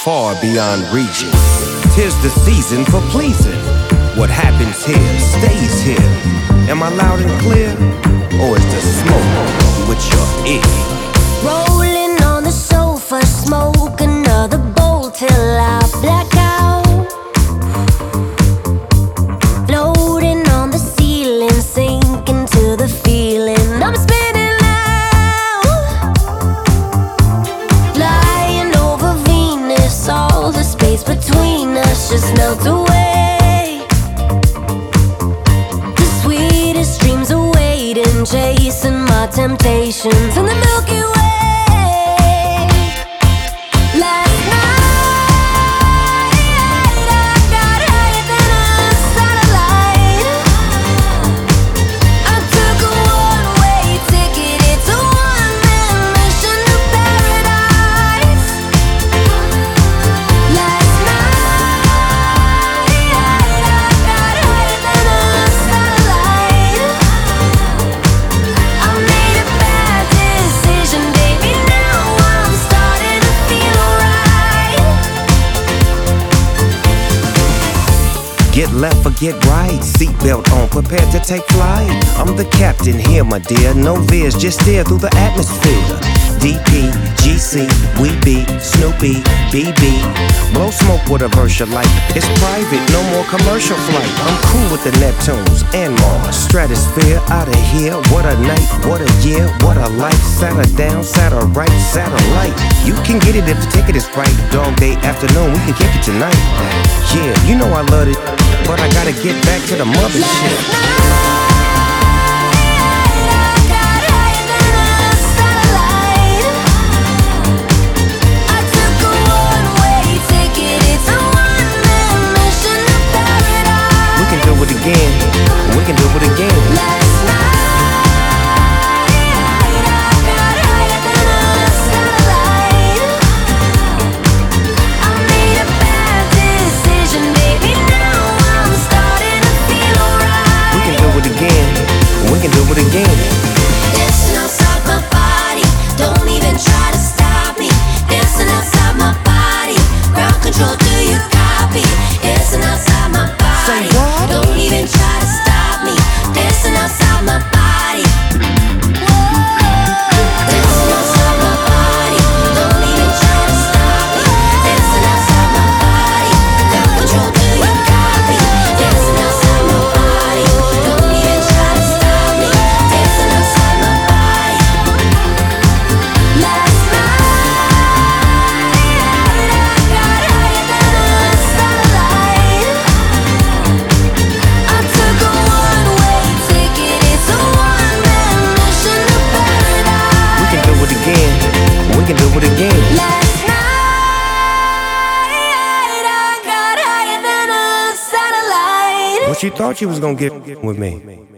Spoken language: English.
far beyond reaching. 'Tis the season for pleasing. What happens here stays here. Am I loud and clear? Or is the smoke with your ear? Rolling on the sofa, smoke another bowl till I black out. Floating on the ceiling, sinking to the feeling. I'm spinning now, flying over Venus. All the space between us just melts away. The sweetest dreams are waiting, chasing my temptations in the Milky Way. Get left or get right, seatbelt on, prepared to take flight. I'm the captain here, my dear, no veers, just steer through the atmosphere. DP, GC, we be Snoopy, BB. Blow smoke with a verse you like. It's private, no more commercial flight. I'm cool with the Neptunes and Mars. Stratosphere, out of here. What a night, what a year, what a life. Sat her down, sat her right, satellite. You can get it if the ticket is right. Dog day afternoon, we can kick it tonight. Yeah, you know I love it, but I gotta get back to the mothership. We can do it again. Last night, I got higher than a satellite. I made a bad decision, baby. Now I'm starting to feel alright. We can do it again. We can do it again. Dancing outside my body, don't even try to stop me. Dancing outside my body, ground control, do you copy? Dancing outside my body. Say what? Don't even try to stop me. Dancing outside my body. Dancing outside my body. Don't even try to stop me. Dancing outside my body. Ground control, do you copy? Dancing outside my body. Don't even try to stop me. Dancing outside my body. Last night, I got higher than a satellite. I took a one-way ticket, it's a one-man mission to paradise. We can do it again. We can do it again. Last night, I got higher than a satellite. What you thought you was gonna get with me?